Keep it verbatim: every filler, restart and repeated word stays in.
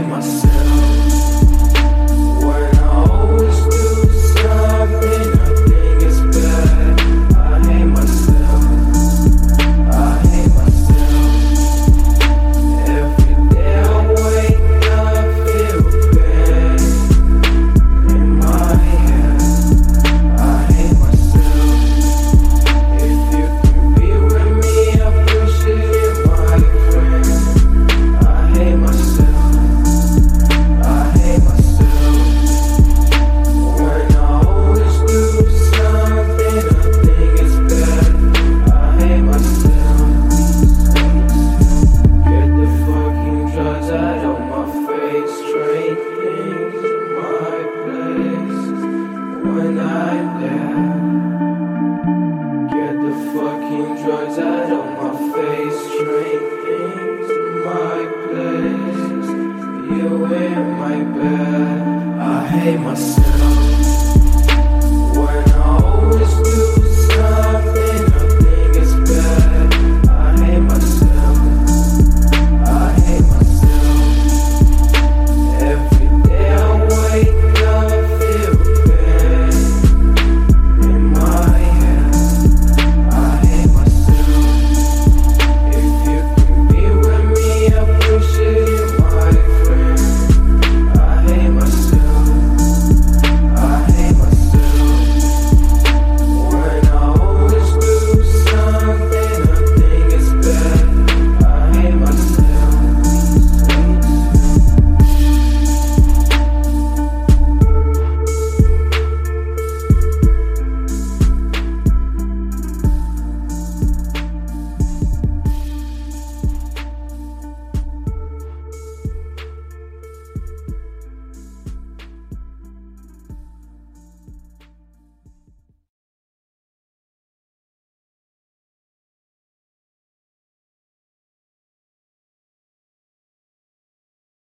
hate myself. When I always do something I think it's bad, I hate myself. I hate myself. Every day I wake up, feel bad in my head. I hate myself. If you can be with me, I appreciate it, my friend. I hate myself. I hate myself. When I always do something I think it's bad, I hate myself. Get the fucking drugs out of my face, trade things in my place when I'm dead. Get the fucking drugs out of my face, trade things in my place. You in my bed, I hate myself.